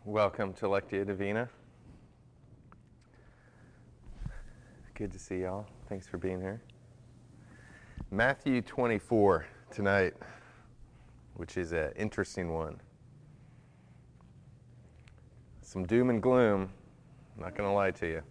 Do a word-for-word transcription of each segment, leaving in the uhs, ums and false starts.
Welcome to Lectio Divina. Good to see y'all. Thanks for being here. Matthew twenty-four tonight, which is an interesting one. Some doom and gloom, I'm not going to lie to you.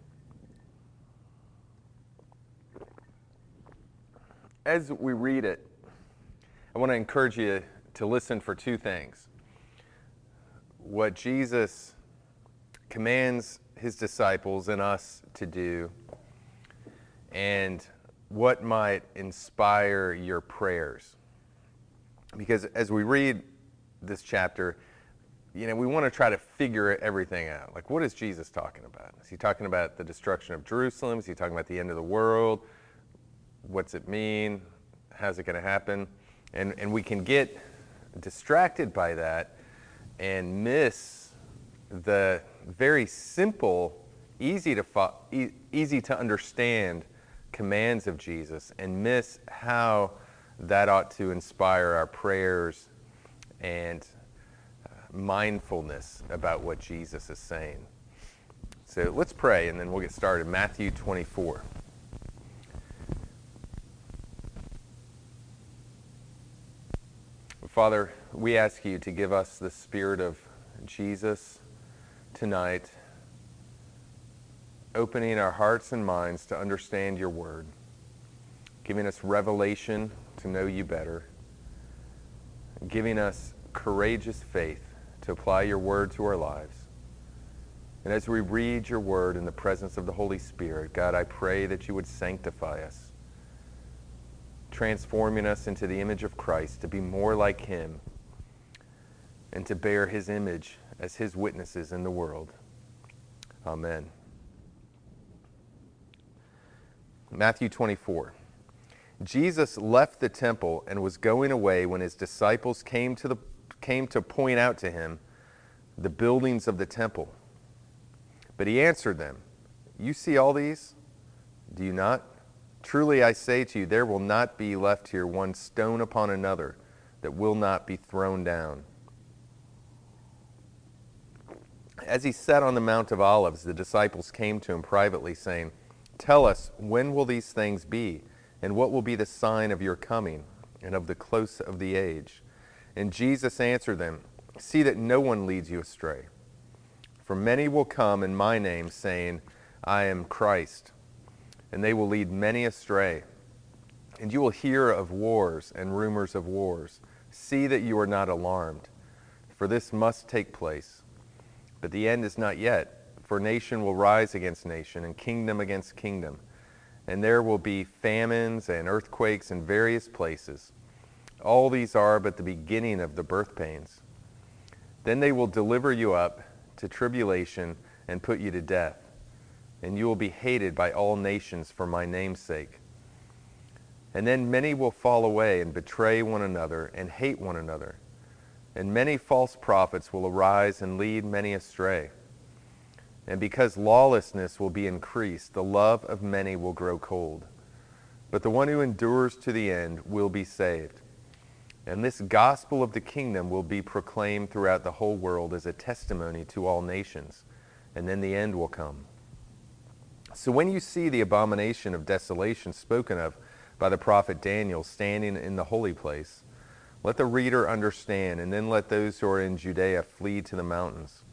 As we read it, I want to encourage you to listen for two things. What Jesus commands his disciples and us to do, and what might inspire your prayers. Because as we read this chapter, you know, we want to try to figure everything out. Like, what is Jesus talking about? Is he talking about the destruction of Jerusalem? Is he talking about the end of the world? What's it mean? How's it going to happen? And and we can get distracted by that and miss the very simple, easy to fo- e- easy to understand commands of Jesus, and miss how that ought to inspire our prayers and uh, mindfulness about what Jesus is saying. So let's pray, and then we'll get started. Matthew twenty-four. Father, we ask you to give us the Spirit of Jesus tonight, opening our hearts and minds to understand your word, giving us revelation to know you better, giving us courageous faith to apply your word to our lives. And as we read your word in the presence of the Holy Spirit, God, I pray that you would sanctify us, transforming us into the image of Christ, to be more like him and to bear his image as his witnesses in the world. Amen. Matthew twenty-four. Jesus left the temple and was going away when his disciples came to the came to point out to him the buildings of the temple. But he answered them, "You see all these? Do you not? Truly I say to you, there will not be left here one stone upon another that will not be thrown down." As he sat on the Mount of Olives, the disciples came to him privately, saying, "Tell us, when will these things be? And what will be the sign of your coming and of the close of the age?" And Jesus answered them, "See that no one leads you astray. For many will come in my name, saying, 'I am Christ,' and they will lead many astray. And you will hear of wars and rumors of wars. See that you are not alarmed, for this must take place. But the end is not yet, for nation will rise against nation, and kingdom against kingdom. And there will be famines and earthquakes in various places. All these are but the beginning of the birth pains. Then they will deliver you up to tribulation and put you to death. And you will be hated by all nations for my name's sake. And then many will fall away and betray one another and hate one another. And many false prophets will arise and lead many astray. And because lawlessness will be increased, the love of many will grow cold. But the one who endures to the end will be saved. And this gospel of the kingdom will be proclaimed throughout the whole world as a testimony to all nations. And then the end will come. So when you see the abomination of desolation spoken of by the prophet Daniel standing in the holy place, let the reader understand, and then let those who are in Judea flee to the mountains.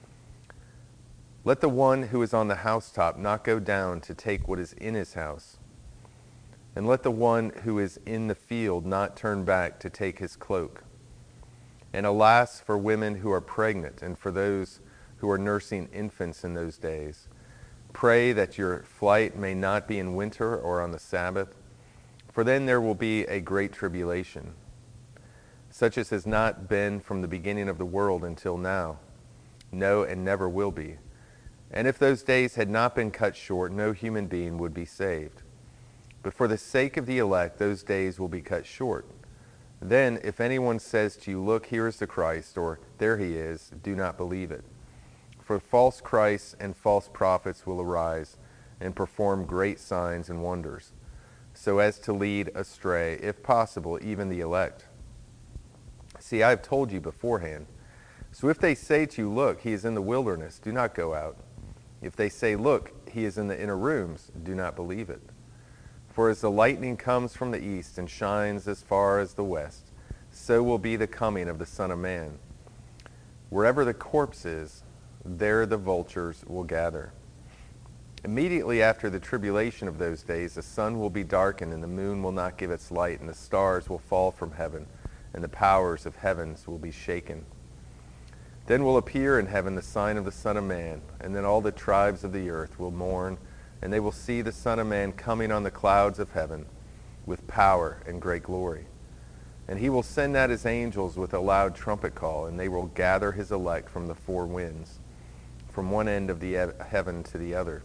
Let the one who is on the housetop not go down to take what is in his house. And let the one who is in the field not turn back to take his cloak. And alas for women who are pregnant and for those who are nursing infants in those days. Pray that your flight may not be in winter or on the Sabbath, for then there will be a great tribulation, such as has not been from the beginning of the world until now, no, and never will be. And if those days had not been cut short, no human being would be saved. But for the sake of the elect, those days will be cut short. Then, if anyone says to you, 'Look, here is the Christ,' or 'There he is,' do not believe it. For false Christs and false prophets will arise and perform great signs and wonders, so as to lead astray, if possible, even the elect. See, I have told you beforehand. So if they say to you, look, he is in the wilderness, do not go out. If they say, look, he is in the inner rooms, do not believe it. For as the lightning comes from the east and shines as far as the west, so will be the coming of the Son of Man. Wherever the corpse is, there the vultures will gather. Immediately after the tribulation of those days, the sun will be darkened, and the moon will not give its light, and the stars will fall from heaven, and the powers of heavens will be shaken. Then will appear in heaven the sign of the Son of Man, and then all the tribes of the earth will mourn, and they will see the Son of Man coming on the clouds of heaven with power and great glory. And he will send out his angels with a loud trumpet call, and they will gather his elect from the four winds, from one end of the heaven to the other.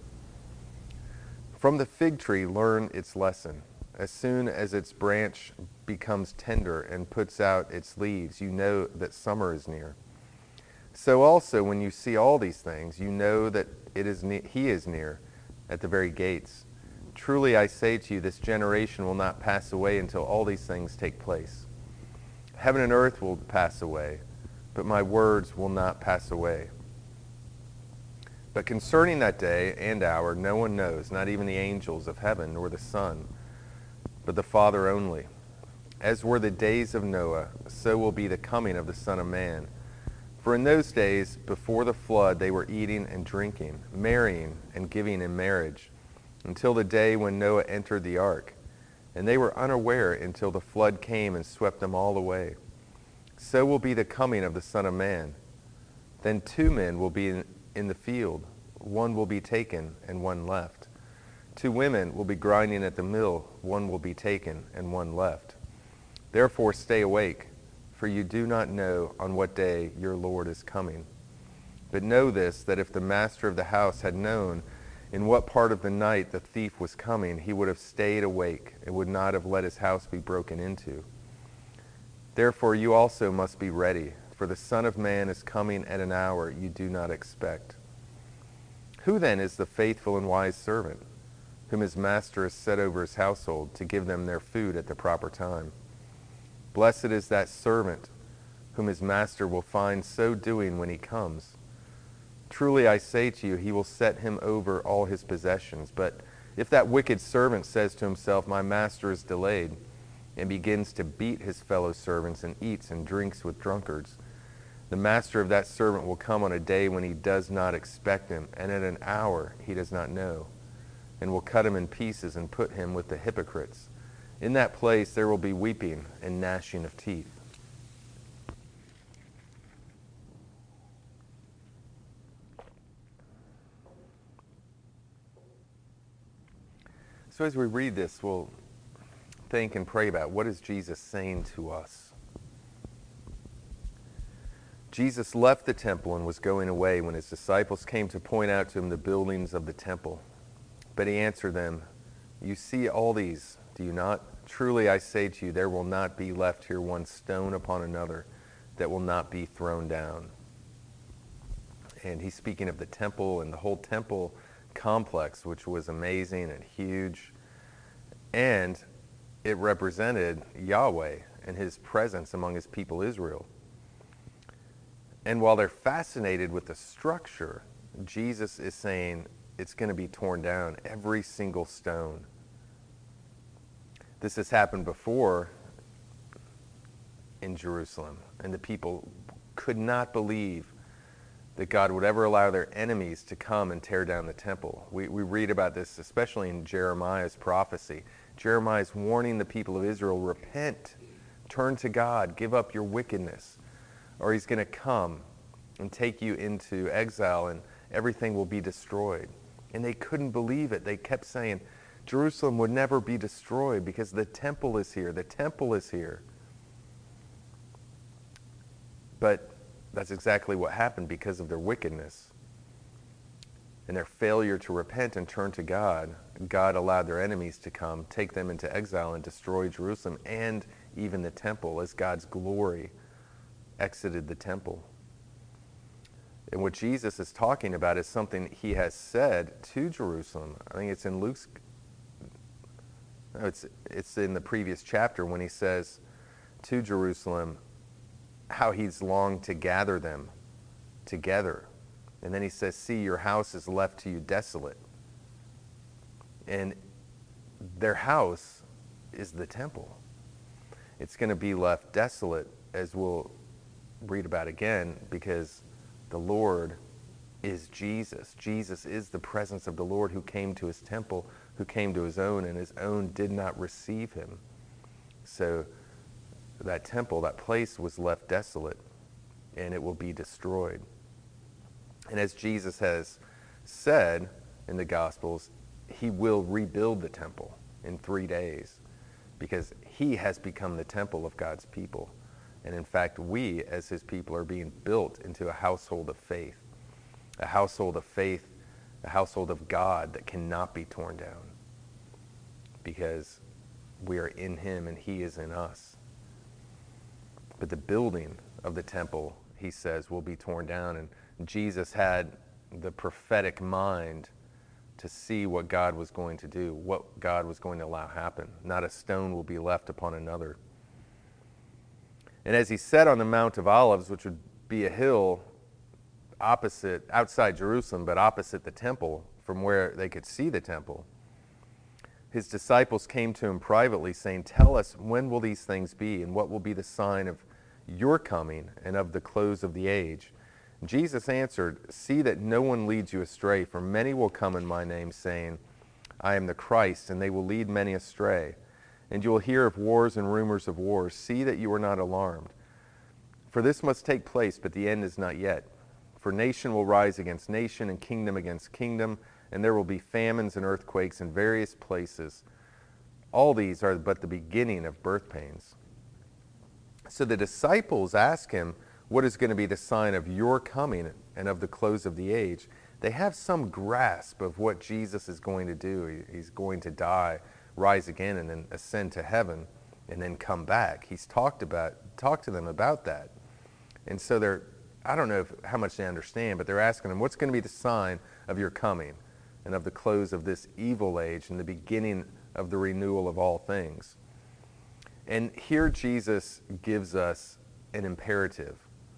From the fig tree learn its lesson. As soon as its branch becomes tender and puts out its leaves, you know that summer is near. So also, when you see all these things, you know that it is ne- he is near, at the very gates. Truly I say to you, this generation will not pass away until all these things take place. Heaven and earth will pass away, but my words will not pass away. But concerning that day and hour, no one knows, not even the angels of heaven, nor the Son, but the Father only. As were the days of Noah, so will be the coming of the Son of Man. For in those days, before the flood, they were eating and drinking, marrying and giving in marriage, until the day when Noah entered the ark. And they were unaware until the flood came and swept them all away. So will be the coming of the Son of Man. Then two men will be in, in the field. One will be taken and one left. Two women will be grinding at the mill. One will be taken and one left. Therefore stay awake, for you do not know on what day your Lord is coming. But know this, that if the master of the house had known in what part of the night the thief was coming, he would have stayed awake and would not have let his house be broken into. Therefore you also must be ready, for the Son of Man is coming at an hour you do not expect. Who then is the faithful and wise servant, whom his master has set over his household to give them their food at the proper time? Blessed is that servant whom his master will find so doing when he comes. Truly I say to you, he will set him over all his possessions. But if that wicked servant says to himself, my master is delayed, and begins to beat his fellow servants and eats and drinks with drunkards, the master of that servant will come on a day when he does not expect him, and at an hour he does not know, and will cut him in pieces and put him with the hypocrites. In that place there will be weeping and gnashing of teeth. So as we read this, we'll think and pray about what is Jesus saying to us. Jesus left the temple and was going away when his disciples came to point out to him the buildings of the temple. But he answered them, you see all these, do you not? Truly I say to you, there will not be left here one stone upon another that will not be thrown down. And he's speaking of the temple and the whole temple complex, which was amazing and huge. And it represented Yahweh and his presence among his people Israel. And while they're fascinated with the structure, Jesus is saying it's going to be torn down, every single stone. This has happened before in Jerusalem, and the people could not believe that God would ever allow their enemies to come and tear down the temple. We, we read about this, especially in Jeremiah's prophecy. Jeremiah's warning the people of Israel, repent, turn to God, give up your wickedness, or he's going to come and take you into exile and everything will be destroyed. And they couldn't believe it. They kept saying, Jerusalem would never be destroyed because the temple is here. The temple is here. But that's exactly what happened because of their wickedness and their failure to repent and turn to God. God allowed their enemies to come, take them into exile, and destroy Jerusalem and even the temple as God's glory exited the temple. And what Jesus is talking about is something he has said to Jerusalem. I think it's in Luke's, no, it's, it's in the previous chapter when he says to Jerusalem how he's longed to gather them together. And then he says, see, your house is left to you desolate. And their house is the temple. It's going to be left desolate, as we'll read about again, because the Lord is Jesus. Jesus is the presence of the Lord who came to his temple, who came to his own, and his own did not receive him. So that temple, that place was left desolate, and it will be destroyed. And as Jesus has said in the Gospels, he will rebuild the temple in three days because he has become the temple of God's people. And in fact, we as his people are being built into a household of faith, a household of faith, a household of God that cannot be torn down because we are in him and he is in us. But the building of the temple, he says, will be torn down. And Jesus had the prophetic mind to see what God was going to do, what God was going to allow happen. Not a stone will be left upon another. And as he sat on the Mount of Olives, which would be a hill opposite, outside Jerusalem, but opposite the temple, from where they could see the temple, his disciples came to him privately, saying, tell us, when will these things be, and what will be the sign of your coming and of the close of the age? Jesus answered, see that no one leads you astray, for many will come in my name, saying, I am the Christ, and they will lead many astray. And you will hear of wars and rumors of wars. See that you are not alarmed. For this must take place, but the end is not yet. For nation will rise against nation, and kingdom against kingdom, and there will be famines and earthquakes in various places. All these are but the beginning of birth pains. So the disciples ask him, what is going to be the sign of your coming and of the close of the age? They have some grasp of what Jesus is going to do. He's going to die, rise again, and then ascend to heaven, and then come back. He's talked about, talked to them about that. And so they're, I don't know if, how much they understand, but they're asking him, what's going to be the sign of your coming and of the close of this evil age and the beginning of the renewal of all things? And here Jesus gives us an imperative,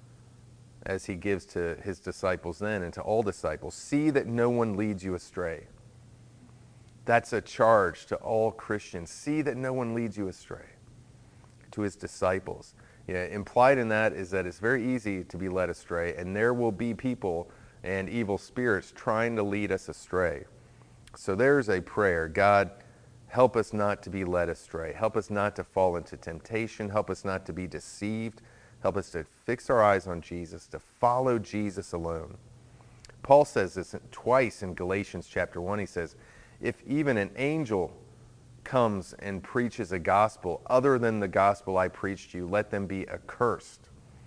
as he gives to his disciples then and to all disciples. See that no one leads you astray. That's a charge to all Christians. See that no one leads you astray. To his disciples. Yeah, implied in that is that it's very easy to be led astray, and there will be people and evil spirits trying to lead us astray. So there's a prayer. God, help us not to be led astray. Help us not to fall into temptation. Help us not to be deceived. Help us to fix our eyes on Jesus, to follow Jesus alone. Paul says this twice in Galatians chapter one. He says, if even an angel comes and preaches a gospel other than the gospel I preached to you, let them be accursed.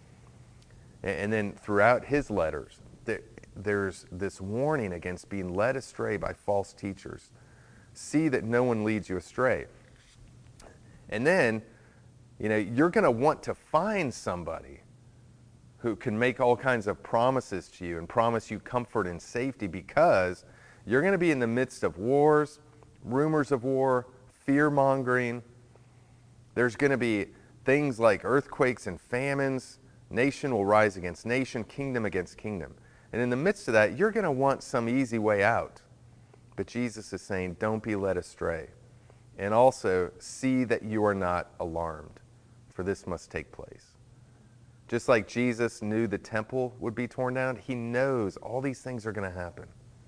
And then throughout his letters, there's this warning against being led astray by false teachers. See that no one leads you astray. And then, you know, you're going to want to find somebody who can make all kinds of promises to you and promise you comfort and safety, because you're going to be in the midst of wars, rumors of war, fear-mongering. There's going to be things like earthquakes and famines. Nation will rise against nation, kingdom against kingdom. And in the midst of that, you're going to want some easy way out. But Jesus is saying, don't be led astray. And also, see that you are not alarmed, for this must take place. Just like Jesus knew the temple would be torn down, he knows all these things are going to happen.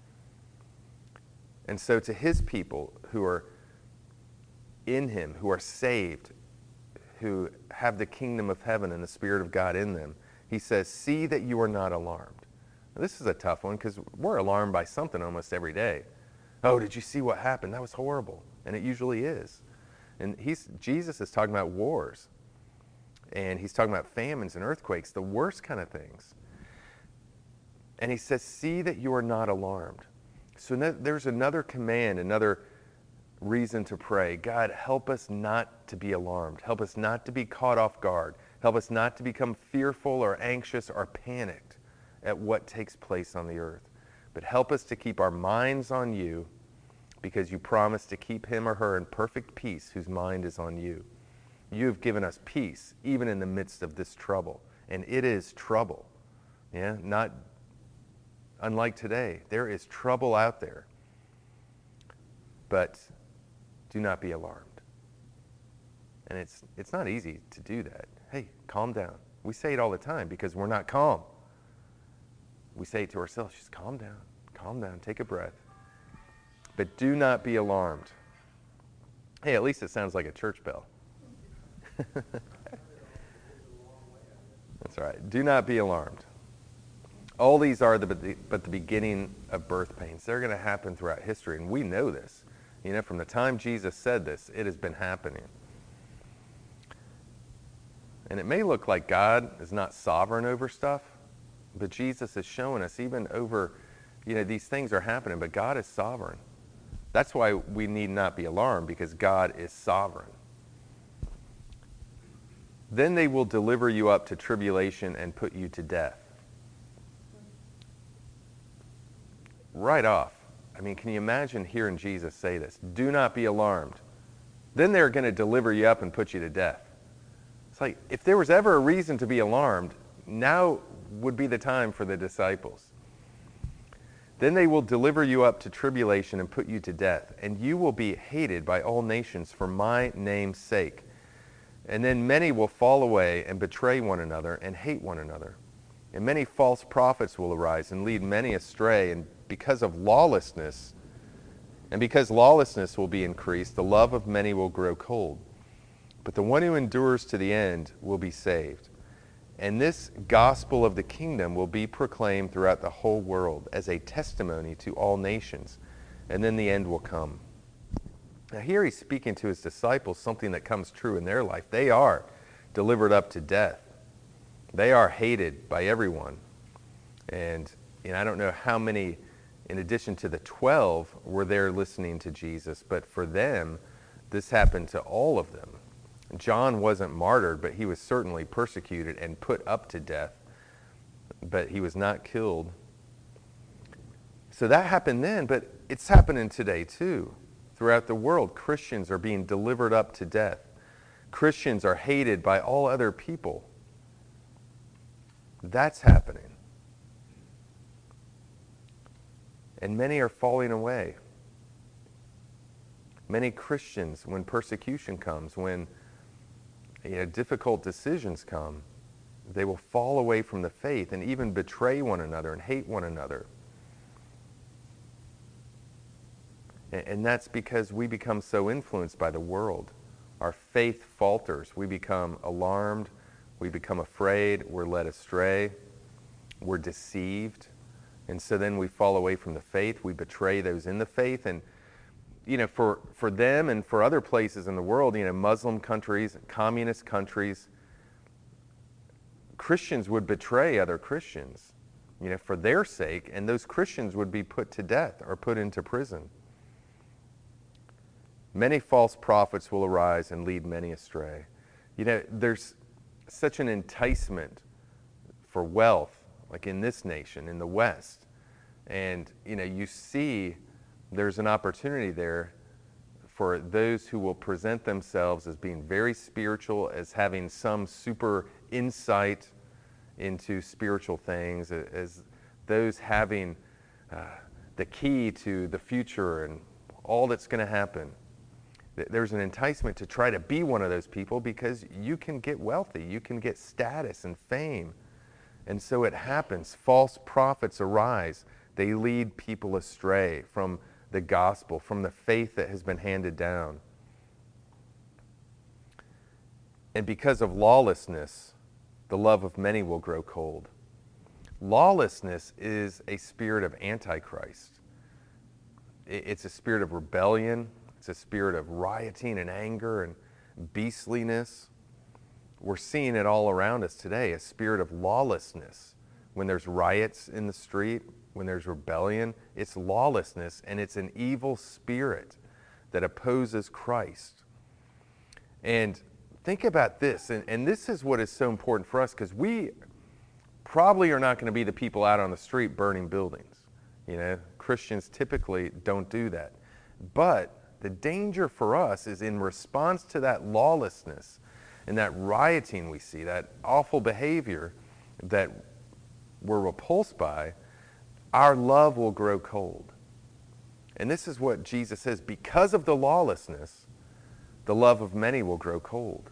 And so to his people who are in him, who are saved, who have the kingdom of heaven and the Spirit of God in them, he says, see that you are not alarmed. Now, this is a tough one because we're alarmed by something almost every day. Oh, did you see what happened? That was horrible. And it usually is. And he's, Jesus is talking about wars. And he's talking about famines and earthquakes, the worst kind of things. And he says, see that you are not alarmed. So no, there's another command, another reason to pray. God, help us not to be alarmed. Help us not to be caught off guard. Help us not to become fearful or anxious or panicked at what takes place on the earth. But help us to keep our minds on you, because you promise to keep him or her in perfect peace whose mind is on you. You have given us peace even in the midst of this trouble. And it is trouble. Yeah, not unlike today. There is trouble out there. But do not be alarmed. And it's it's not easy to do that. Hey, calm down. We say it all the time because we're not calm. We say it to ourselves, just calm down, calm down, take a breath. But do not be alarmed. Hey, at least it sounds like a church bell. That's right. Do not be alarmed. All these are the, but the beginning of birth pains. They're going to happen throughout history, and we know this. You know, from the time Jesus said this, it has been happening. And it may look like God is not sovereign over stuff, but Jesus is showing us even over, you know, these things are happening, but God is sovereign. That's why we need not be alarmed, because God is sovereign. Then they will deliver you up to tribulation and put you to death. Right off. I mean, can you imagine hearing Jesus say this? Do not be alarmed. Then they're going to deliver you up and put you to death. It's like, if there was ever a reason to be alarmed, now would be the time for the disciples. Then they will deliver you up to tribulation and put you to death, and you will be hated by all nations for my name's sake. And then many will fall away and betray one another and hate one another. And many false prophets will arise and lead many astray, and because of lawlessness, and because lawlessness will be increased, the love of many will grow cold. But the one who endures to the end will be saved. And this gospel of the kingdom will be proclaimed throughout the whole world as a testimony to all nations, and then the end will come. Now here he's speaking to his disciples something that comes true in their life. They are delivered up to death. They are hated by everyone. And, and I don't know how many, in addition to the twelve, were there listening to Jesus, but for them, this happened to all of them. John wasn't martyred, but he was certainly persecuted and put up to death, but he was not killed. So that happened then, but it's happening today too. Throughout the world, Christians are being delivered up to death. Christians are hated by all other people. That's happening. And many are falling away. Many Christians, when persecution comes, when you know, difficult decisions come, they will fall away from the faith and even betray one another and hate one another. And that's because we become so influenced by the world. Our faith falters. We become alarmed. We become afraid. We're led astray. We're deceived. And so then we fall away from the faith. We betray those in the faith. And, you know, for, for them and for other places in the world, you know, Muslim countries, communist countries, Christians would betray other Christians, you know, for their sake. And those Christians would be put to death or put into prison. Many false prophets will arise and lead many astray. You know, there's such an enticement for wealth, like in this nation, in the West. And, you know, you see there's an opportunity there for those who will present themselves as being very spiritual, as having some super insight into spiritual things, as those having uh, the key to the future and all that's going to happen. There's an enticement to try to be one of those people because you can get wealthy, you can get status and fame. And so it happens. False prophets arise. They lead people astray from the gospel, from the faith that has been handed down. And because of lawlessness, the love of many will grow cold. Lawlessness is a spirit of Antichrist. It's a spirit of rebellion. It's a spirit of rioting and anger and beastliness. We're seeing it all around us today, a spirit of lawlessness. When there's riots in the street, when there's rebellion, it's lawlessness, and it's an evil spirit that opposes Christ. And think about this, and, and this is what is so important for us, because we probably are not going to be the people out on the street burning buildings. You know, Christians typically don't do that. But the danger for us is in response to that lawlessness and that rioting we see, that awful behavior, that we're repulsed by, our love will grow cold. And this is what Jesus says, because of the lawlessness, the love of many will grow cold.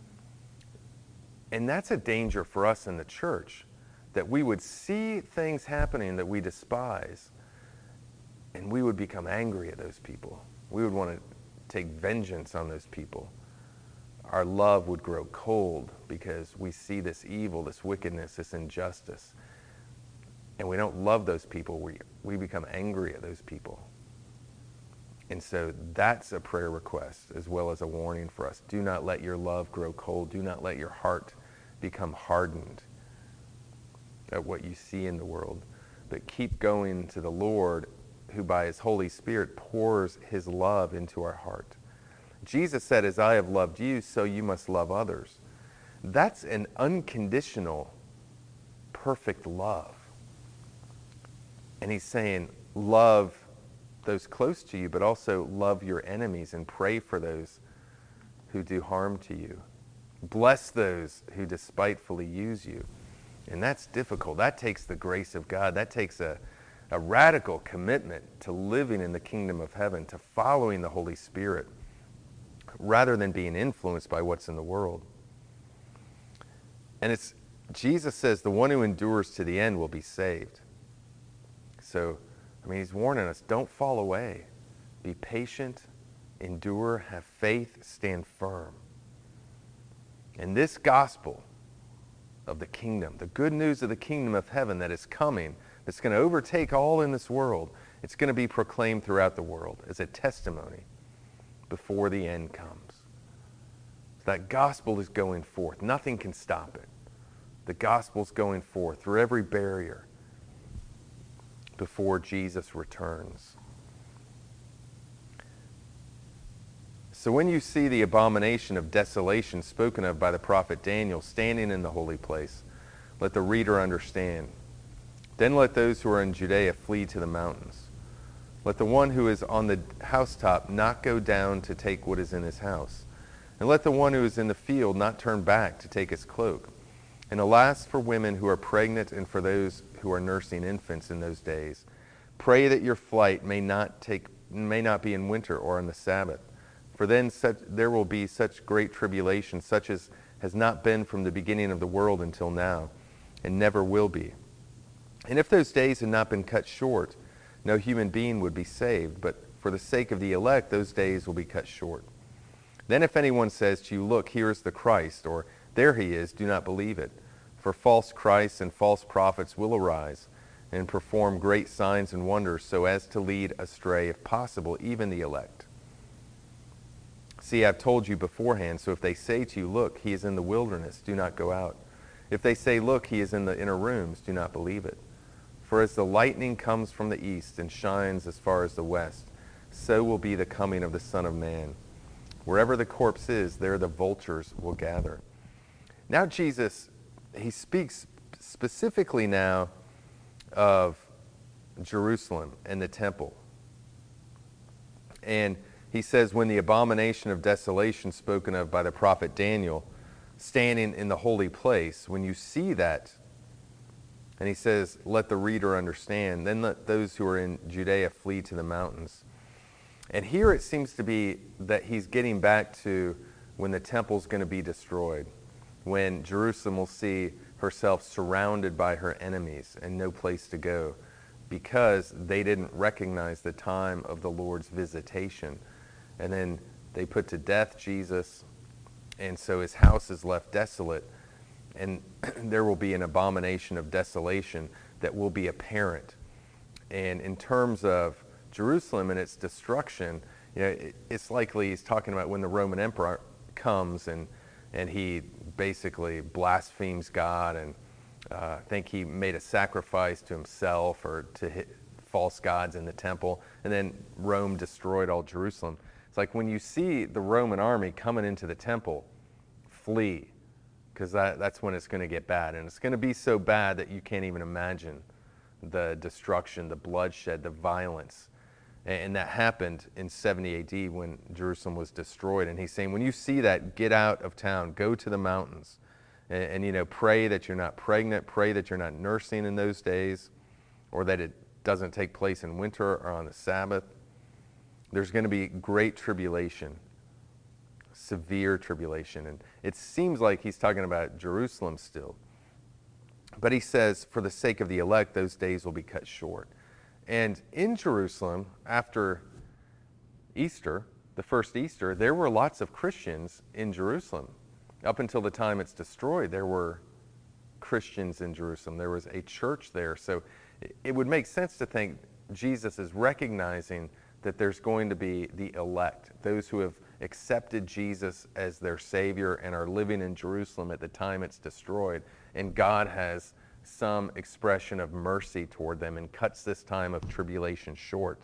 And that's a danger for us in the church, that we would see things happening that we despise, and we would become angry at those people. We would want to take vengeance on those people. Our love would grow cold because we see this evil, this wickedness, this injustice, and we don't love those people. We, we become angry at those people. And so that's a prayer request as well as a warning for us. Do not let your love grow cold. Do not let your heart become hardened at what you see in the world. But keep going to the Lord, who by his Holy Spirit pours his love into our heart. Jesus said, as I have loved you, so you must love others. That's an unconditional, perfect love. And he's saying, love those close to you, but also love your enemies and pray for those who do harm to you. Bless those who despitefully use you. And that's difficult. That takes the grace of God. That takes a, a radical commitment to living in the kingdom of heaven, to following the Holy Spirit, rather than being influenced by what's in the world. And it's Jesus says the one who endures to the end will be saved. So, I mean, he's warning us, don't fall away. Be patient, endure, have faith, stand firm. And this gospel of the kingdom, the good news of the kingdom of heaven that is coming, that's going to overtake all in this world, it's going to be proclaimed throughout the world as a testimony before the end comes. That gospel is going forth. Nothing can stop it. The gospel's going forth through every barrier before Jesus returns. So when you see the abomination of desolation spoken of by the prophet Daniel standing in the holy place, let the reader understand. Then let those who are in Judea flee to the mountains. Let the one who is on the housetop not go down to take what is in his house. And let the one who is in the field not turn back to take his cloak. And alas for women who are pregnant and for those who are nursing infants in those days. Pray that your flight may not take, may not be in winter or on the Sabbath. For then such, there will be such great tribulation, such as has not been from the beginning of the world until now, and never will be. And if those days had not been cut short, no human being would be saved, but for the sake of the elect, those days will be cut short. Then if anyone says to you, look, here is the Christ, or there he is, do not believe it. For false Christs and false prophets will arise and perform great signs and wonders so as to lead astray, if possible, even the elect. See, I've told you beforehand, so if they say to you, look, he is in the wilderness, do not go out. If they say, look, he is in the inner rooms, do not believe it. For as the lightning comes from the east and shines as far as the west, so will be the coming of the Son of Man. Wherever the corpse is, there the vultures will gather. Now Jesus, he speaks specifically now of Jerusalem and the temple. And he says, when the abomination of desolation spoken of by the prophet Daniel, standing in the holy place, when you see that, and he says, let the reader understand, then let those who are in Judea flee to the mountains. And here it seems to be that he's getting back to when the temple's going to be destroyed, when Jerusalem will see herself surrounded by her enemies and no place to go, because they didn't recognize the time of the Lord's visitation. And then they put to death Jesus, and so his house is left desolate. And there will be an abomination of desolation that will be apparent. And in terms of Jerusalem and its destruction, you know, it, it's likely he's talking about when the Roman emperor comes and, and he basically blasphemes God, and uh, I think he made a sacrifice to himself or to hit false gods in the temple, and then Rome destroyed all Jerusalem. It's like when you see the Roman army coming into the temple, flee, because that, that's when it's going to get bad. And it's going to be so bad that you can't even imagine the destruction, the bloodshed, the violence. And, and that happened in seventy A D when Jerusalem was destroyed. And he's saying, when you see that, get out of town, go to the mountains. And, and, you know, pray that you're not pregnant, pray that you're not nursing in those days, or that it doesn't take place in winter or on the Sabbath. There's going to be great tribulation, severe tribulation. And it seems like he's talking about Jerusalem still. But he says, for the sake of the elect, those days will be cut short. And in Jerusalem, after Easter, the first Easter, there were lots of Christians in Jerusalem. Up until the time it's destroyed, there were Christians in Jerusalem. There was a church there. So it would make sense to think Jesus is recognizing that there's going to be the elect, those who have accepted Jesus as their Savior and are living in Jerusalem at the time it's destroyed. And God has some expression of mercy toward them and cuts this time of tribulation short.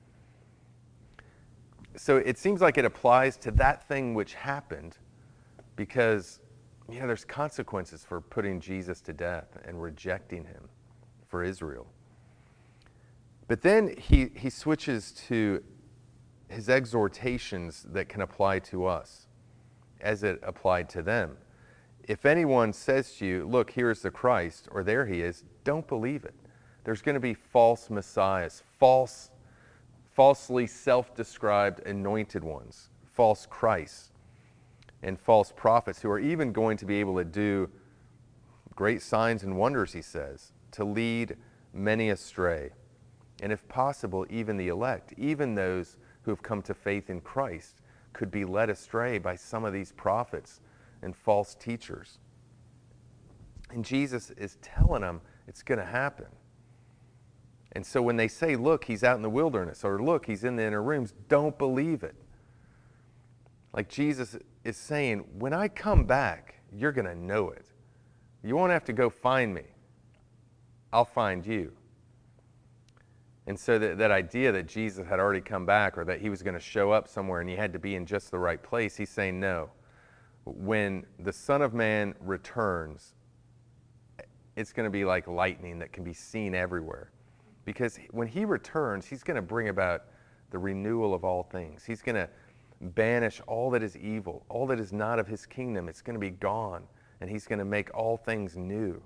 So it seems like it applies to that thing which happened because, you know, there's consequences for putting Jesus to death and rejecting him for Israel. But then he, he switches to his exhortations that can apply to us as it applied to them. If anyone says to you, look, here's the Christ, or there he is, don't believe it. There's going to be false messiahs, false, falsely self-described anointed ones, false Christs, and false prophets who are even going to be able to do great signs and wonders, he says, to lead many astray. And if possible, even the elect, even those who have come to faith in Christ, could be led astray by some of these prophets and false teachers. And Jesus is telling them it's going to happen. And so when they say, look, he's out in the wilderness, or look, he's in the inner rooms, don't believe it. Like Jesus is saying, when I come back, you're going to know it. You won't have to go find me. I'll find you. And so that, that idea that Jesus had already come back or that he was going to show up somewhere and he had to be in just the right place, he's saying no. When the Son of Man returns, it's going to be like lightning that can be seen everywhere. Because when he returns, he's going to bring about the renewal of all things. He's going to banish all that is evil, all that is not of his kingdom. It's going to be gone, and he's going to make all things new.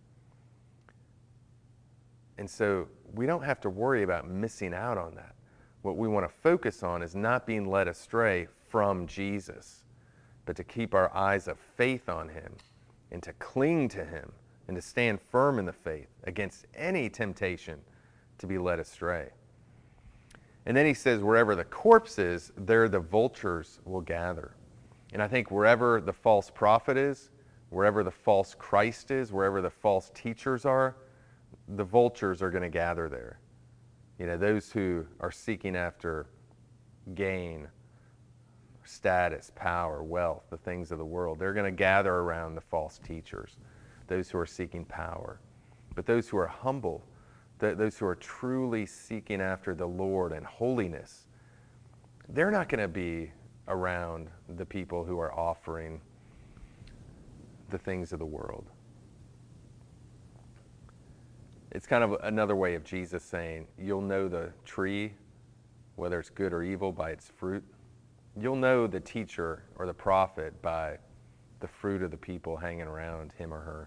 And so we don't have to worry about missing out on that. What we want to focus on is not being led astray from Jesus, but to keep our eyes of faith on him and to cling to him and to stand firm in the faith against any temptation to be led astray. And then he says, wherever the corpse is, there the vultures will gather. And I think wherever the false prophet is, wherever the false Christ is, wherever the false teachers are, the vultures are going to gather there. You know, those who are seeking after gain, status, power, wealth, the things of the world, they're going to gather around the false teachers, those who are seeking power. But those who are humble, th- those who are truly seeking after the Lord and holiness, they're not going to be around the people who are offering the things of the world. It's kind of another way of Jesus saying, you'll know the tree, whether it's good or evil, by its fruit. You'll know the teacher or the prophet by the fruit of the people hanging around him or her.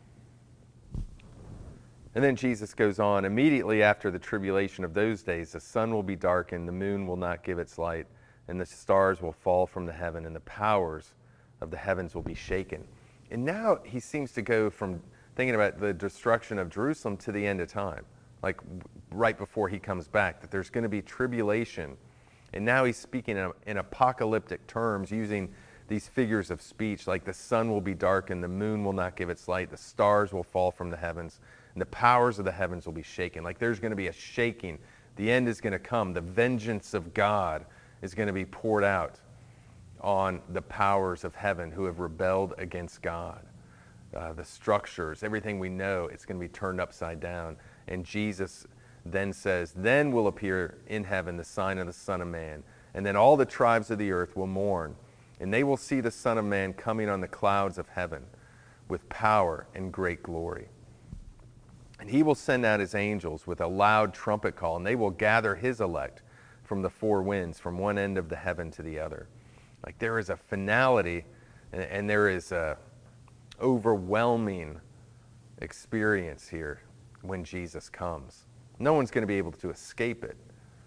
And then Jesus goes on, immediately after the tribulation of those days, the sun will be darkened, the moon will not give its light, and the stars will fall from the heaven, and the powers of the heavens will be shaken. And now he seems to go from thinking about the destruction of Jerusalem to the end of time, like right before he comes back, that there's going to be tribulation. And now he's speaking in, in apocalyptic terms, using these figures of speech, like the sun will be darkened, the moon will not give its light, the stars will fall from the heavens, and the powers of the heavens will be shaken. Like there's going to be a shaking. The end is going to come. The vengeance of God is going to be poured out on the powers of heaven who have rebelled against God. Uh, the structures, everything we know, it's going to be turned upside down. And Jesus then says, then will appear in heaven the sign of the Son of Man. And then all the tribes of the earth will mourn. And they will see the Son of Man coming on the clouds of heaven with power and great glory. And he will send out his angels with a loud trumpet call, and they will gather his elect from the four winds, from one end of the heaven to the other. Like there is a finality, and, and there is a overwhelming experience here when Jesus comes. No one's going to be able to escape it.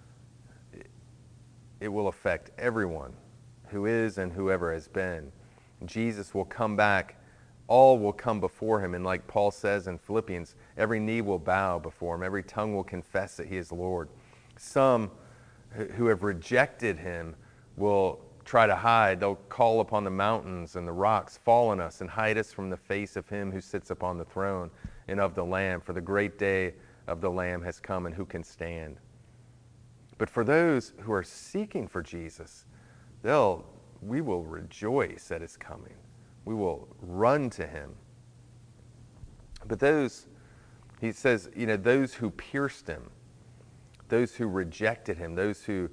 It will affect everyone who is and whoever has been. Jesus will come back. All will come before him. And like Paul says in Philippians, every knee will bow before him. Every tongue will confess that he is Lord. Some who have rejected him will try to hide. They'll call upon the mountains and the rocks, fall on us and hide us from the face of him who sits upon the throne and of the Lamb. For the great day of the Lamb has come, and who can stand? But for those who are seeking for Jesus, they'll, we will rejoice at his coming. We will run to him. But those, he says, you know, those who pierced him, those who rejected him, those who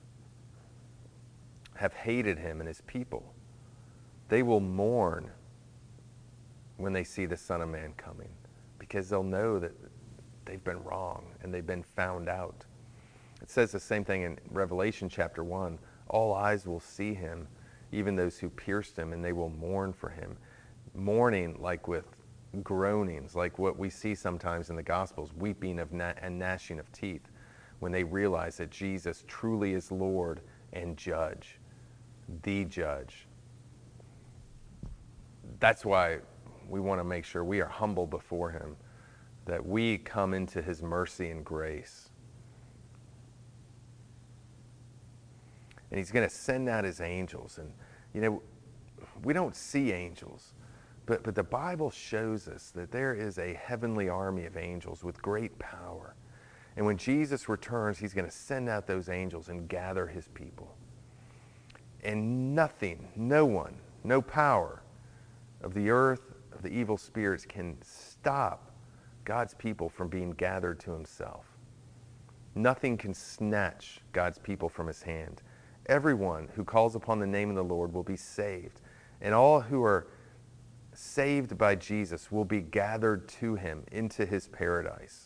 have hated him and his people, they will mourn when they see the Son of Man coming, because they'll know that they've been wrong and they've been found out. It says the same thing in Revelation chapter one. All eyes will see him, even those who pierced him, and they will mourn for him. Mourning like with groanings, like what we see sometimes in the Gospels, weeping of na- and gnashing of teeth, when they realize that Jesus truly is Lord and Judge, the Judge. That's why we want to make sure we are humble before him, that we come into his mercy and grace. And he's going to send out his angels. And, you know, we don't see angels, but, but the Bible shows us that there is a heavenly army of angels with great power. And when Jesus returns, he's going to send out those angels and gather his people. And nothing, no one, no power of the earth, of the evil spirits can stop God's people from being gathered to himself. Nothing can snatch God's people from his hand. Everyone who calls upon the name of the Lord will be saved. And all who are saved by Jesus will be gathered to him into his paradise.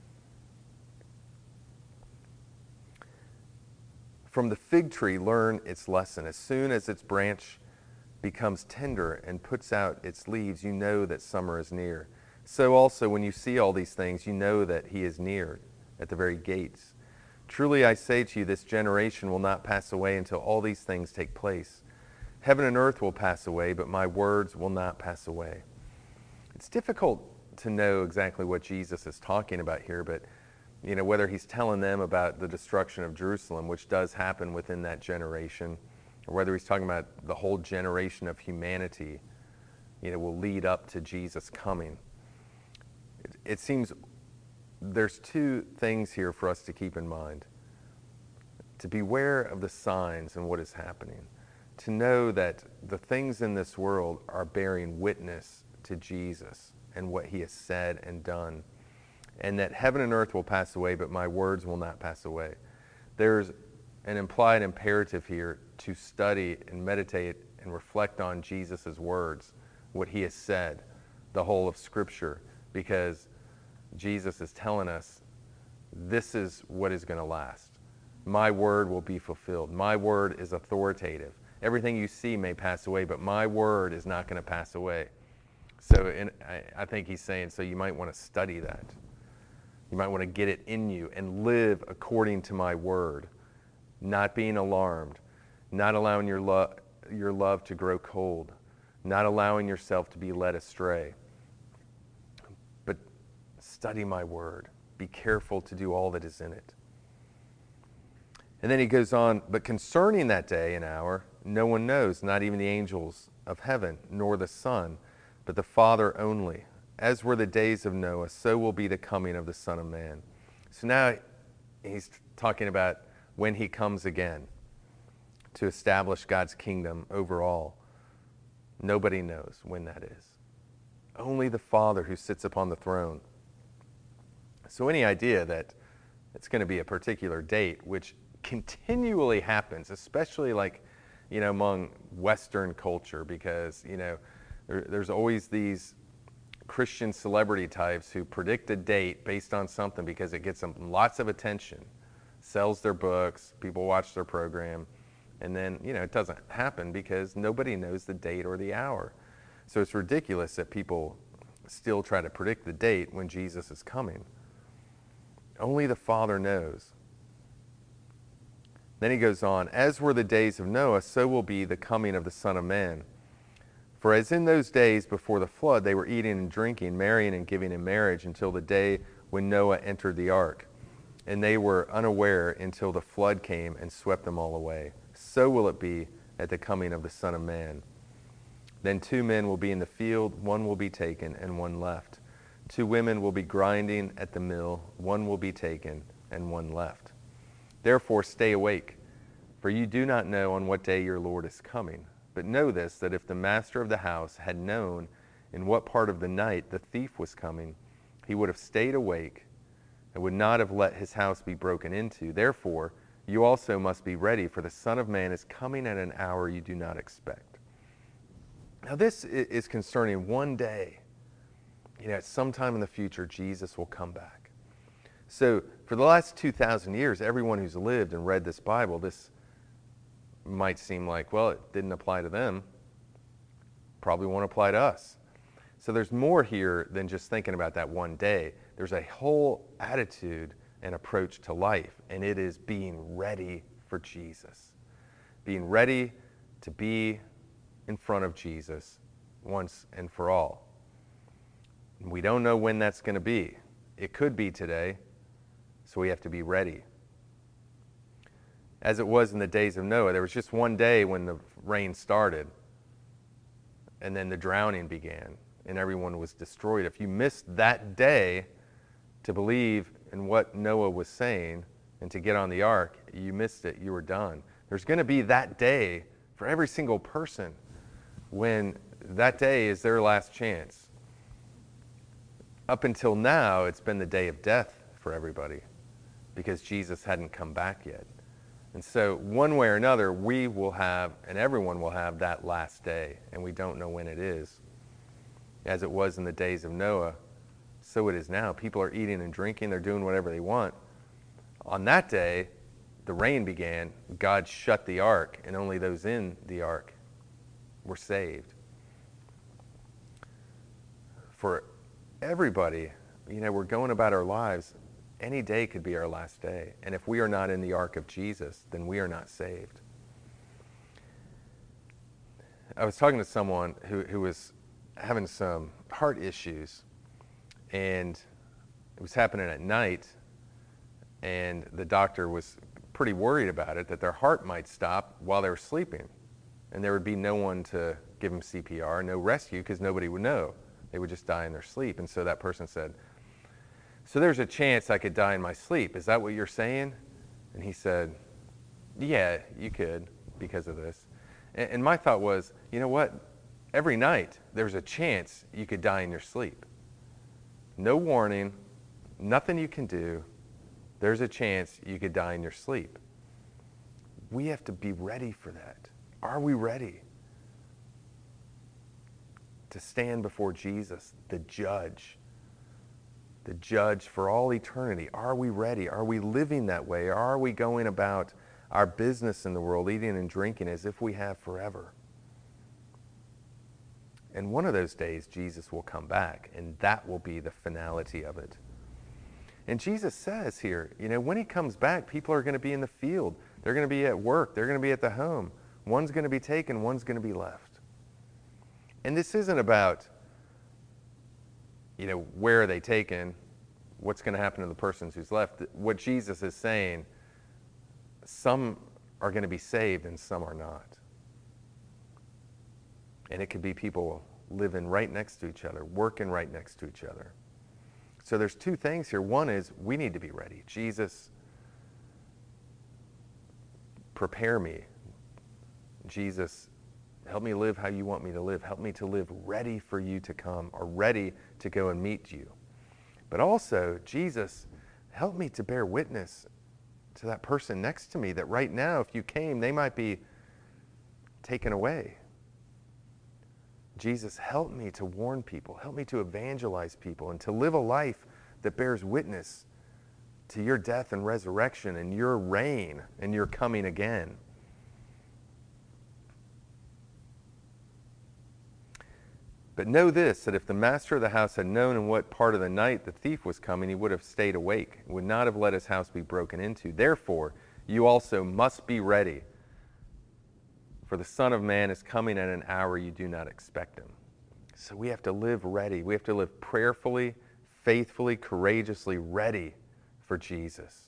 From the fig tree, learn its lesson. As soon as its branch becomes tender and puts out its leaves, you know that summer is near. So also, when you see all these things, you know that he is near, at the very gates. Truly I say to you, this generation will not pass away until all these things take place. Heaven and earth will pass away, but my words will not pass away. It's difficult to know exactly what Jesus is talking about here, but you know, whether he's telling them about the destruction of Jerusalem, which does happen within that generation, or whether he's talking about the whole generation of humanity, you know, will lead up to Jesus coming. It, it seems there's two things here for us to keep in mind. To beware of the signs and what is happening. To know that the things in this world are bearing witness to Jesus and what he has said and done. And that heaven and earth will pass away, but my words will not pass away. There's an implied imperative here to study and meditate and reflect on Jesus' words, what he has said, the whole of Scripture, because Jesus is telling us this is what is going to last. My word will be fulfilled. My word is authoritative. Everything you see may pass away, but my word is not going to pass away. So in, I, I think he's saying, so you might want to study that. You might want to get it in you and live according to my word, not being alarmed, not allowing your, lo- your love to grow cold, not allowing yourself to be led astray. But study my word. Be careful to do all that is in it. And then he goes on, but concerning that day and hour, no one knows, not even the angels of heaven, nor the Son, but the Father only. As were the days of Noah, so will be the coming of the Son of Man. So now he's talking about when he comes again to establish God's kingdom over all. Nobody knows when that is. Only the Father who sits upon the throne. So any idea that it's going to be a particular date, which continually happens, especially like, you know, among Western culture, because, you know, there, there's always these Christian celebrity types who predict a date based on something because it gets them lots of attention, sells their books, people watch their program, and then, you know, it doesn't happen because nobody knows the date or the hour. So it's ridiculous that people still try to predict the date when Jesus is coming. Only the Father knows. Then he goes on, as were the days of Noah, so will be the coming of the Son of Man. For as in those days before the flood, they were eating and drinking, marrying and giving in marriage until the day when Noah entered the ark. And they were unaware until the flood came and swept them all away. So will it be at the coming of the Son of Man. Then two men will be in the field, one will be taken and one left. Two women will be grinding at the mill, one will be taken and one left. Therefore stay awake, for you do not know on what day your Lord is coming. But know this, that if the master of the house had known in what part of the night the thief was coming, he would have stayed awake and would not have let his house be broken into. Therefore, you also must be ready, for the Son of Man is coming at an hour you do not expect. Now this is concerning one day. You know, at some time in the future, Jesus will come back. So for the last two thousand years, everyone who's lived and read this Bible, this might seem like, well, it didn't apply to them. Probably won't apply to us. So there's more here than just thinking about that one day. There's a whole attitude and approach to life, and it is being ready for Jesus. Being ready to be in front of Jesus once and for all. We don't know when that's going to be. It could be today, so we have to be ready. As it was in the days of Noah, there was just one day when the rain started, and then the drowning began, and everyone was destroyed. If you missed that day to believe in what Noah was saying and to get on the ark, you missed it. You were done. There's going to be that day for every single person when that day is their last chance. Up until now, it's been the day of death for everybody because Jesus hadn't come back yet. And so one way or another, we will have, and everyone will have that last day, and we don't know when it is. As it was in the days of Noah, so it is now. People are eating and drinking, they're doing whatever they want. On that day, the rain began, God shut the ark, and only those in the ark were saved. For everybody, you know, we're going about our lives. Any day could be our last day. And if we are not in the ark of Jesus, then we are not saved. I was talking to someone who, who was having some heart issues, and it was happening at night, and the doctor was pretty worried about it, that their heart might stop while they were sleeping, and there would be no one to give them C P R, no rescue, because nobody would know. They would just die in their sleep. And so that person said, so there's a chance I could die in my sleep. Is that what you're saying? And he said, yeah, you could because of this. And, and my thought was, you know what? Every night there's a chance you could die in your sleep. No warning, nothing you can do. There's a chance you could die in your sleep. We have to be ready for that. Are we ready to stand before Jesus, the judge? The judge for all eternity. Are we ready? Are we living that way? Or are we going about our business in the world, eating and drinking as if we have forever? And one of those days, Jesus will come back, and that will be the finality of it. And Jesus says here, you know, when he comes back, people are going to be in the field. They're going to be at work. They're going to be at the home. One's going to be taken, one's going to be left. And this isn't about, you know, where are they taken? What's going to happen to the person who's left? What Jesus is saying, some are going to be saved and some are not. And it could be people living right next to each other, working right next to each other. So there's two things here. One is we need to be ready. Jesus, prepare me. Jesus, help me live how you want me to live. Help me to live ready for you to come, or ready to go and meet you. But also, Jesus, help me to bear witness to that person next to me that right now, if you came, they might be taken away. Jesus, help me to warn people. Help me to evangelize people and to live a life that bears witness to your death and resurrection and your reign and your coming again. But know this, that if the master of the house had known in what part of the night the thief was coming, he would have stayed awake, would not have let his house be broken into. Therefore, you also must be ready, for the Son of Man is coming at an hour you do not expect him. So we have to live ready. We have to live prayerfully, faithfully, courageously ready for Jesus.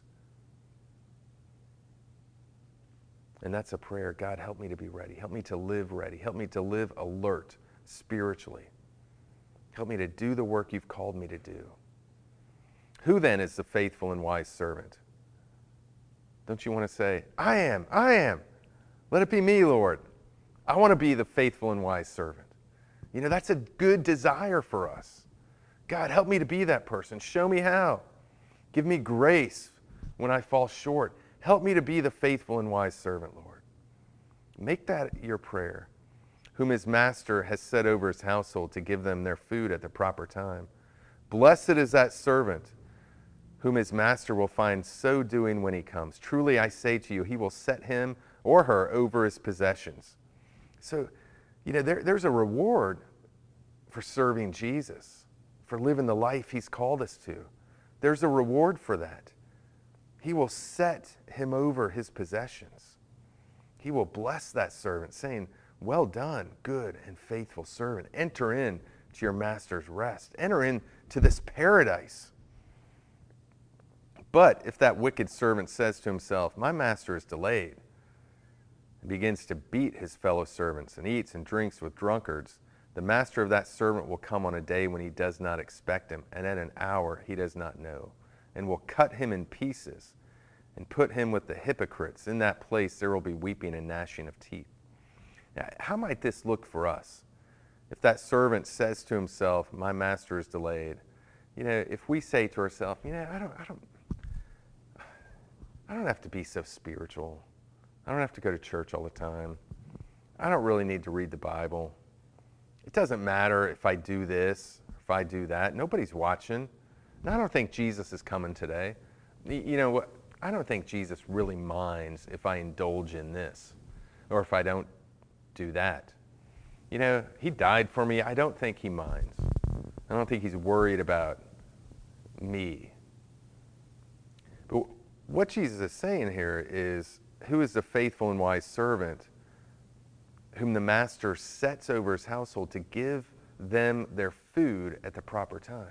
And that's a prayer. God, help me to be ready. Help me to live ready. Help me to live alert spiritually. Help me to do the work you've called me to do. Who then is the faithful and wise servant? Don't you want to say, I am, I am. Let it be me, Lord. I want to be the faithful and wise servant. You know, that's a good desire for us. God, help me to be that person. Show me how. Give me grace when I fall short. Help me to be the faithful and wise servant, Lord. Make that your prayer. Whom his master has set over his household to give them their food at the proper time. Blessed is that servant whom his master will find so doing when he comes. Truly I say to you, he will set him or her over his possessions. So, you know, there, there's a reward for serving Jesus, for living the life he's called us to. There's a reward for that. He will set him over his possessions. He will bless that servant, saying, well done, good and faithful servant. Enter in to your master's rest. Enter into this paradise. But if that wicked servant says to himself, my master is delayed, and begins to beat his fellow servants and eats and drinks with drunkards, the master of that servant will come on a day when he does not expect him, and at an hour he does not know, and will cut him in pieces and put him with the hypocrites. In that place there will be weeping and gnashing of teeth. Now, how might this look for us? If that servant says to himself, my master is delayed, you know, if we say to ourselves, you know, I don't, I don't, I don't have to be so spiritual. I don't have to go to church all the time. I don't really need to read the Bible. It doesn't matter if I do this, if I do that. Nobody's watching. And I don't think Jesus is coming today. You know what? I don't think Jesus really minds if I indulge in this or if I don't do that. You know, he died for me. I don't think he minds. I don't think he's worried about me. But what Jesus is saying here is, who is the faithful and wise servant whom the master sets over his household to give them their food at the proper time?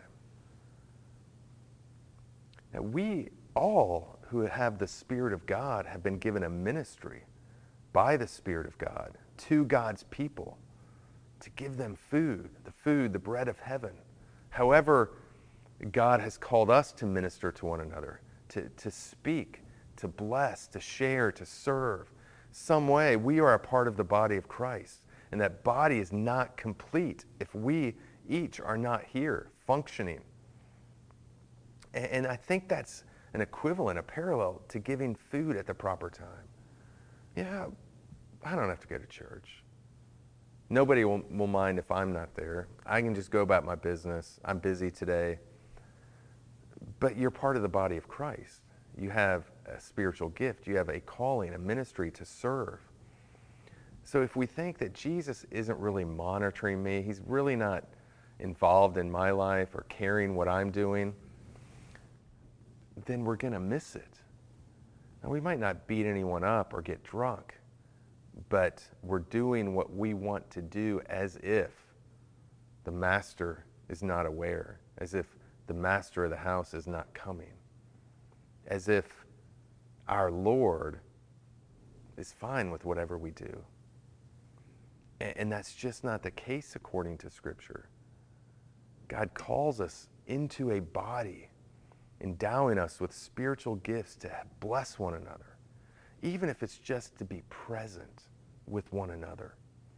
Now, we all who have the Spirit of God have been given a ministry by the Spirit of God to God's people to give them food, the food, the bread of heaven. However, God has called us to minister to one another, to, to speak, to bless, to share, to serve. Some way, we are a part of the body of Christ, and that body is not complete if we each are not here functioning. And, and I think that's an equivalent, a parallel to giving food at the proper time. Yeah, I don't have to go to church. Nobody will, will mind if I'm not there. I can just go about my business. I'm busy today. But you're part of the body of Christ. You have a spiritual gift. You have a calling, a ministry to serve. So if we think that Jesus isn't really monitoring me, he's really not involved in my life or caring what I'm doing, then we're going to miss it. Now, we might not beat anyone up or get drunk, but we're doing what we want to do as if the master is not aware, as if the master of the house is not coming, as if our Lord is fine with whatever we do. And, and that's just not the case according to Scripture. God calls us into a body, endowing us with spiritual gifts to bless one another, even if it's just to be present with one another.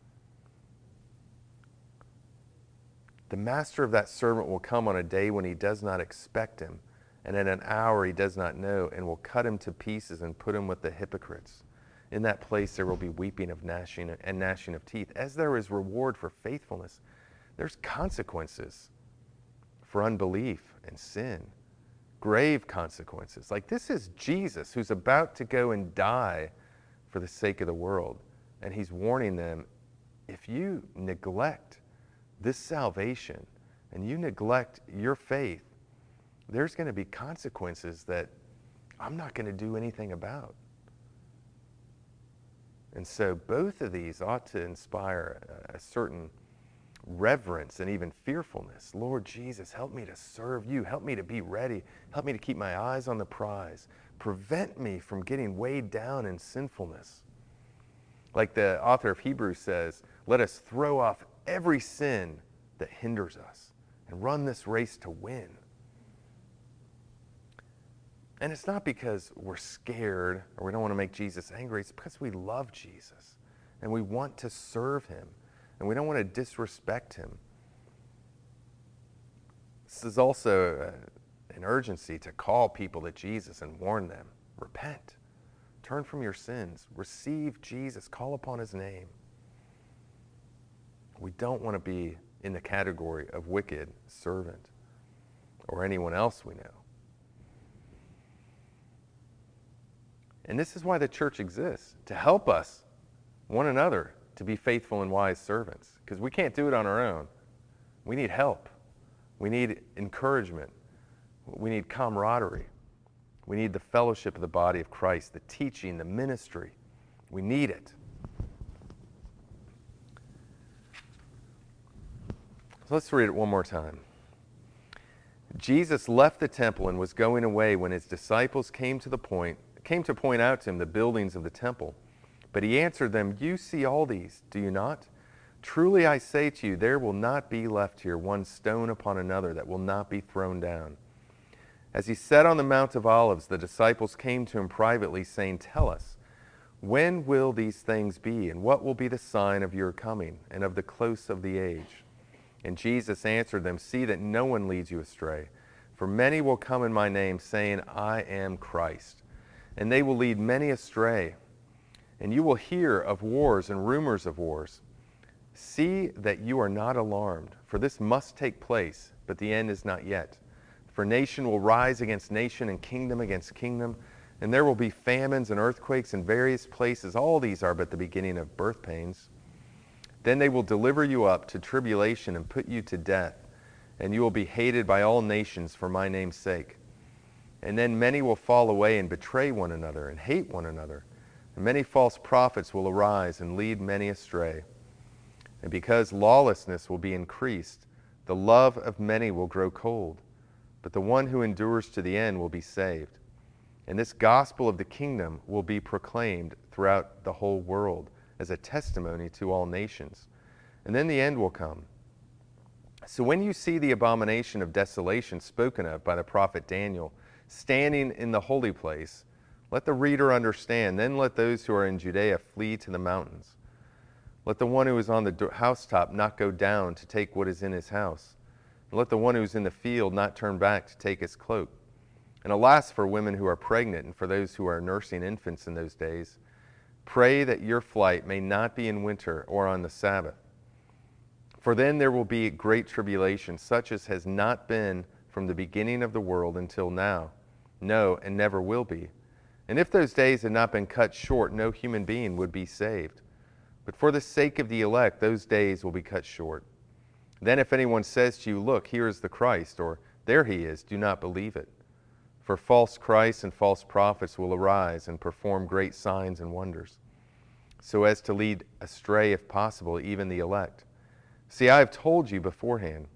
The master of that servant will come on a day when he does not expect him, and at an hour he does not know, and will cut him to pieces and put him with the hypocrites. In that place there will be weeping of gnashing and gnashing of teeth. As there is reward for faithfulness, there's consequences for unbelief and sin. Grave consequences. Like, this is Jesus who's about to go and die for the sake of the world. And he's warning them, if you neglect this salvation and you neglect your faith, there's going to be consequences that I'm not going to do anything about. And so both of these ought to inspire a, a certain reverence and even fearfulness. Lord Jesus, help me to serve you. Help me to be ready. Help me to keep my eyes on the prize. Prevent me from getting weighed down in sinfulness. Like the author of Hebrews says, let us throw off every sin that hinders us and run this race to win. And it's not because we're scared or we don't want to make Jesus angry. It's because we love Jesus and we want to serve him and we don't want to disrespect him. This is also a, an urgency to call people to Jesus and warn them. Repent. Turn from your sins. Receive Jesus. Call upon his name. We don't want to be in the category of wicked servant or anyone else we know. And this is why the church exists, to help us, one another, to be faithful and wise servants. Because we can't do it on our own. We need help. We need encouragement. We need camaraderie. We need the fellowship of the body of Christ, the teaching, the ministry. We need it. So let's read it one more time. Jesus left the temple and was going away when his disciples came to the point came to point out to him the buildings of the temple. But he answered them, you see all these, do you not? Truly I say to you, there will not be left here one stone upon another that will not be thrown down. As he sat on the Mount of Olives, the disciples came to him privately, saying, tell us, when will these things be, and what will be the sign of your coming, and of the close of the age? And Jesus answered them, see that no one leads you astray. For many will come in my name, saying, I am Christ. And they will lead many astray. And you will hear of wars and rumors of wars. See that you are not alarmed, for this must take place, but the end is not yet. For nation will rise against nation, and kingdom against kingdom, and there will be famines and earthquakes in various places. All these are but the beginning of birth pains. Then they will deliver you up to tribulation and put you to death, and you will be hated by all nations for my name's sake. And then many will fall away and betray one another and hate one another. And many false prophets will arise and lead many astray. And because lawlessness will be increased, the love of many will grow cold. But the one who endures to the end will be saved. And this gospel of the kingdom will be proclaimed throughout the whole world as a testimony to all nations. And then the end will come. So when you see the abomination of desolation spoken of by the prophet Daniel, standing in the holy place, let the reader understand. Then let those who are in Judea flee to the mountains. Let the one who is on the housetop not go down to take what is in his house. And let the one who is in the field not turn back to take his cloak. And alas for women who are pregnant and for those who are nursing infants in those days. Pray that your flight may not be in winter or on the Sabbath. For then there will be great tribulation, such as has not been from the beginning of the world until now. No, and never will be. And if those days had not been cut short, no human being would be saved. But for the sake of the elect, those days will be cut short. Then if anyone says to you, look, here is the Christ, or there he is, do not believe it. For false Christs and false prophets will arise and perform great signs and wonders, so as to lead astray, if possible, even the elect. See, I have told you beforehand.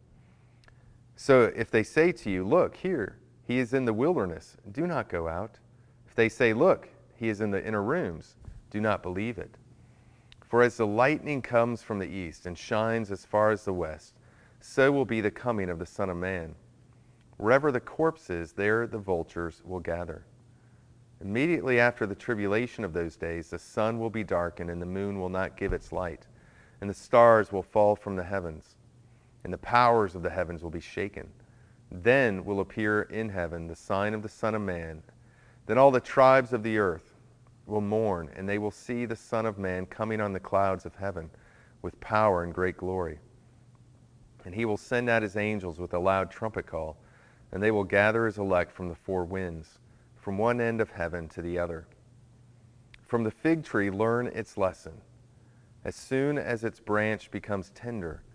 So if they say to you, look, here, he is in the wilderness, do not go out. If they say, look, he is in the inner rooms, do not believe it. For as the lightning comes from the east and shines as far as the west, so will be the coming of the Son of Man. Wherever the corpse is, there the vultures will gather. Immediately after the tribulation of those days, the sun will be darkened, and the moon will not give its light, and the stars will fall from the heavens, and the powers of the heavens will be shaken. Then will appear in heaven the sign of the Son of Man. Then all the tribes of the earth will mourn, and they will see the Son of Man coming on the clouds of heaven with power and great glory. And he will send out his angels with a loud trumpet call, and they will gather his elect from the four winds, from one end of heaven to the other. From the fig tree learn its lesson. As soon as its branch becomes tender,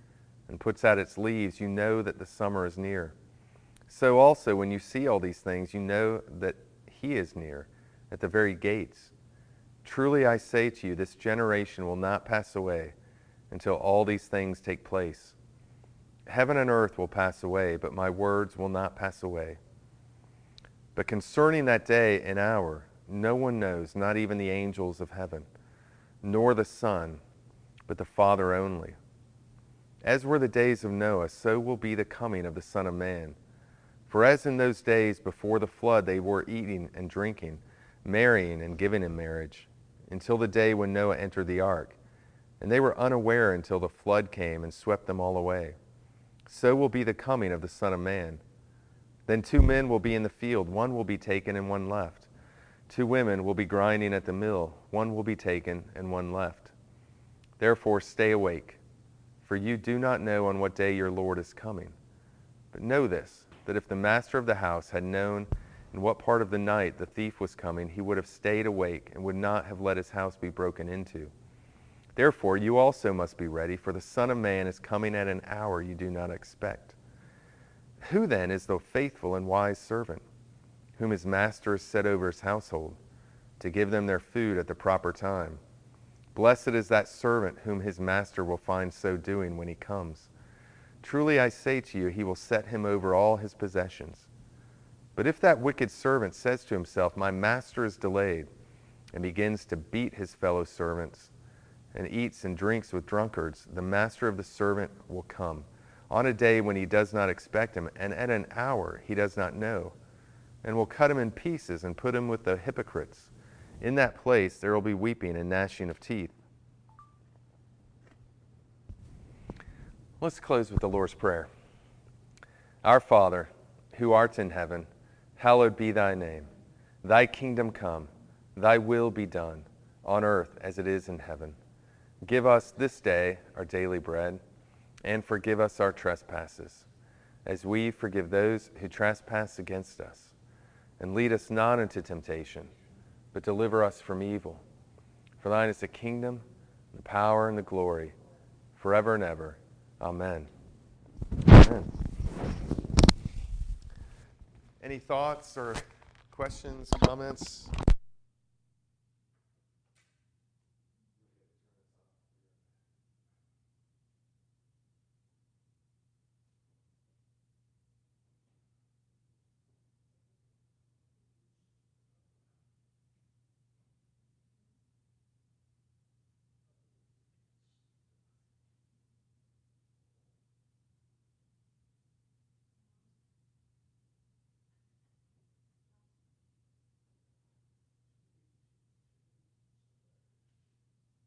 and puts out its leaves, you know that the summer is near. So also, when you see all these things, you know that he is near, at the very gates. Truly I say to you, this generation will not pass away until all these things take place. Heaven and earth will pass away, but my words will not pass away. But concerning that day and hour, no one knows, not even the angels of heaven, nor the Son, but the Father only. As were the days of Noah, so will be the coming of the Son of Man. For as in those days before the flood they were eating and drinking, marrying and giving in marriage, until the day when Noah entered the ark, and they were unaware until the flood came and swept them all away. So will be the coming of the Son of Man. Then two men will be in the field, one will be taken and one left. Two women will be grinding at the mill, one will be taken and one left. Therefore stay awake, for you do not know on what day your Lord is coming. But know this, that if the master of the house had known in what part of the night the thief was coming, he would have stayed awake and would not have let his house be broken into. Therefore you also must be ready, for the Son of Man is coming at an hour you do not expect. Who then is the faithful and wise servant, whom his master has set over his household, to give them their food at the proper time? Blessed is that servant whom his master will find so doing when he comes. Truly I say to you, he will set him over all his possessions. But if that wicked servant says to himself, my master is delayed, and begins to beat his fellow servants, and eats and drinks with drunkards, the master of the servant will come on a day when he does not expect him, and at an hour he does not know, and will cut him in pieces and put him with the hypocrites. In that place there will be weeping and gnashing of teeth. Let's close with the Lord's Prayer. Our Father, who art in heaven, hallowed be thy name. Thy kingdom come, thy will be done, on earth as it is in heaven. Give us this day our daily bread, and forgive us our trespasses, as we forgive those who trespass against us. And lead us not into temptation, but deliver us from evil. For thine is the kingdom, the power, and the glory, forever and ever. Amen. Amen. Any thoughts or questions, comments?